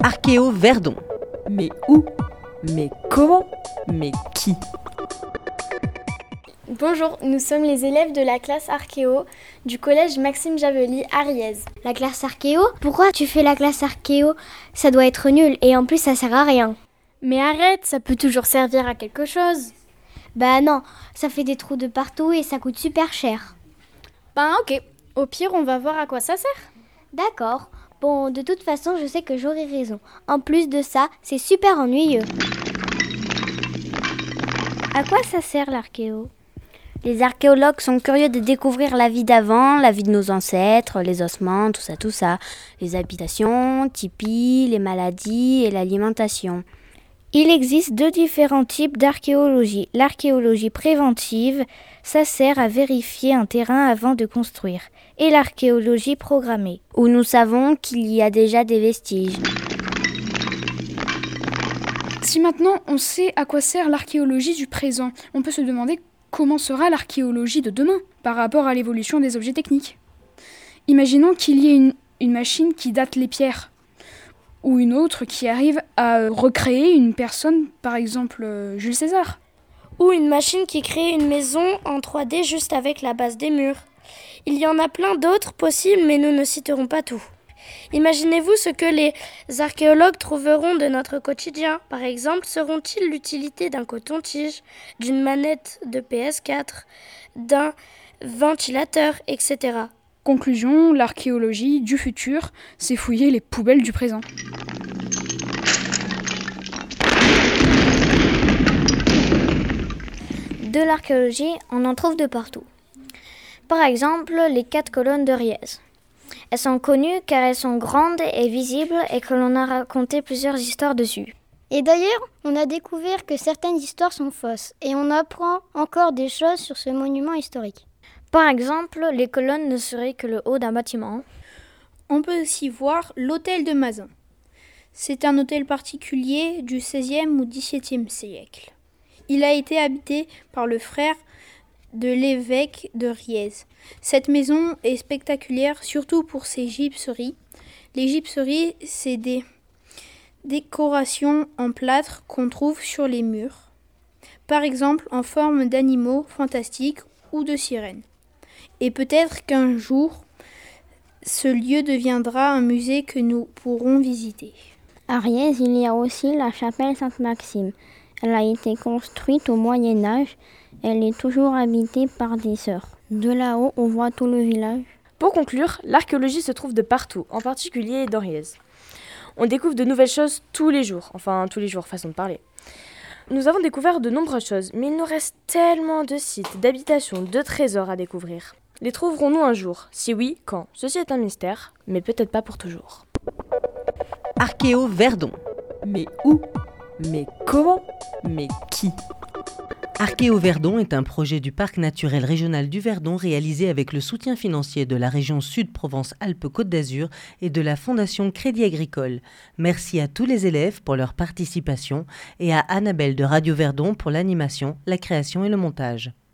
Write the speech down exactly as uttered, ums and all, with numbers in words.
Archéo Verdon. Mais où? Mais comment? Mais qui? Bonjour, nous sommes les élèves de la classe Archéo du collège Maxime Javeli à Riez. La classe Archéo? Pourquoi tu fais la classe Archéo? Ça doit être nul et en plus ça sert à rien. Mais arrête, ça peut toujours servir à quelque chose. Bah non, ça fait des trous de partout et ça coûte super cher. Ben ok, au pire on va voir à quoi ça sert. D'accord, bon de toute façon je sais que j'aurai raison. En plus de ça, c'est super ennuyeux. À quoi ça sert l'archéo? Les archéologues sont curieux de découvrir la vie d'avant, la vie de nos ancêtres, les ossements, tout ça, tout ça. Les habitations, tipis, les maladies et l'alimentation. Il existe deux différents types d'archéologie. L'archéologie préventive, ça sert à vérifier un terrain avant de construire. Et l'archéologie programmée, où nous savons qu'il y a déjà des vestiges. Si maintenant on sait à quoi sert l'archéologie du présent, on peut se demander comment sera l'archéologie de demain par rapport à l'évolution des objets techniques. Imaginons qu'il y ait une, une machine qui date les pierres, ou une autre qui arrive à recréer une personne, par exemple euh, Jules César. Ou une machine qui crée une maison en trois D juste avec la base des murs. Il y en a plein d'autres possibles, mais nous ne citerons pas tout. Imaginez-vous ce que les archéologues trouveront de notre quotidien. Par exemple, sauront-ils l'utilité d'un coton-tige, d'une manette de P S quatre, d'un ventilateur, et cetera. Conclusion, l'archéologie du futur, c'est fouiller les poubelles du présent. De l'archéologie, on en trouve de partout. Par exemple, les quatre colonnes de Riez. Elles sont connues car elles sont grandes et visibles et que l'on a raconté plusieurs histoires dessus. Et d'ailleurs, on a découvert que certaines histoires sont fausses et on apprend encore des choses sur ce monument historique. Par exemple, les colonnes ne seraient que le haut d'un bâtiment. On peut aussi voir l'hôtel de Mazin. C'est un hôtel particulier du seizième ou dix-septième siècle. Il a été habité par le frère de l'évêque de Riez. Cette maison est spectaculaire, surtout pour ses gypseries. Les gypseries, c'est des décorations en plâtre qu'on trouve sur les murs, par exemple en forme d'animaux fantastiques ou de sirènes. Et peut-être qu'un jour, ce lieu deviendra un musée que nous pourrons visiter. À Riez, il y a aussi la chapelle Sainte-Maxime. Elle a été construite au Moyen-Âge. Elle est toujours habitée par des sœurs. De là-haut, on voit tout le village. Pour conclure, l'archéologie se trouve de partout, en particulier dans Riez. On découvre de nouvelles choses tous les jours, enfin tous les jours, façon de parler. Nous avons découvert de nombreuses choses, mais il nous reste tellement de sites, d'habitations, de trésors à découvrir. Les trouverons-nous un jour? Si oui, quand? Ceci est un mystère, mais peut-être pas pour toujours. Archéo Verdon. Mais où? Mais comment? Mais qui? Archéo Verdon est un projet du Parc naturel régional du Verdon réalisé avec le soutien financier de la région Sud-Provence-Alpes-Côte d'Azur et de la Fondation Crédit Agricole. Merci à tous les élèves pour leur participation et à Annabelle de Radio Verdon pour l'animation, la création et le montage.